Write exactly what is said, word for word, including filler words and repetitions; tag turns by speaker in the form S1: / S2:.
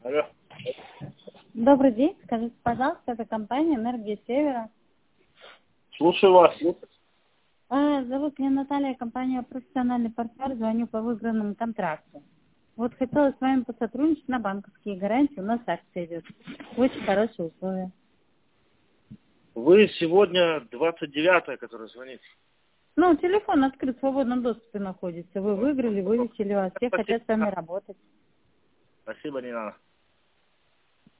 S1: Алло.
S2: Добрый день. Скажите, пожалуйста, это компания «Энергия Севера».
S1: Слушаю вас.
S2: А, зовут меня Наталья, компания «Профессиональный партнер», звоню по выигранному контракту. Вот хотела с вами посотрудничать на банковские гарантии, у нас акция идет. Очень хорошие условия.
S1: Вы сегодня двадцать девятое, который звонит.
S2: Ну, телефон открыт, в свободном доступе находится. Вы выиграли, вылечили вас, все хотят с вами работать.
S1: Спасибо, не надо.